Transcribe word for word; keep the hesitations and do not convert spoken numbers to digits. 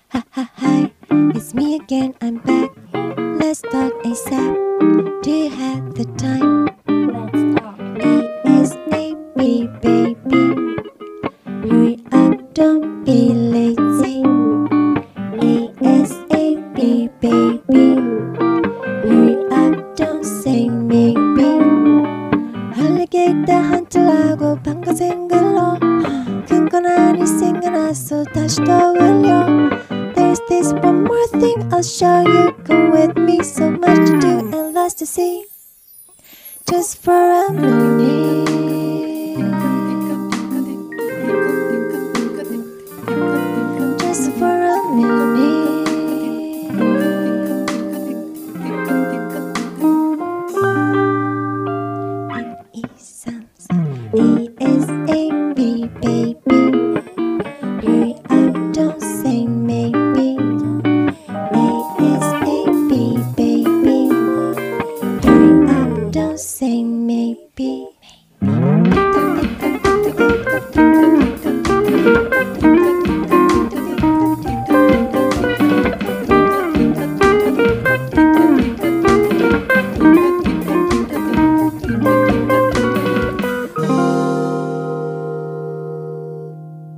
Ha ha hi, it's me again, I'm back. Let's talk ASAP. Do you have the time? Let's talk. ASAP, baby. Hurry up, don't be lazy. ASAP, baby. Hurry up, don't say maybe. 알리게이터 헌트하고 방가생글로 큰 건 아니 생각나서 다시 떠올려. There's this one more thing I'll show you. Come with me, so much to do and lots to see. Just for a minute.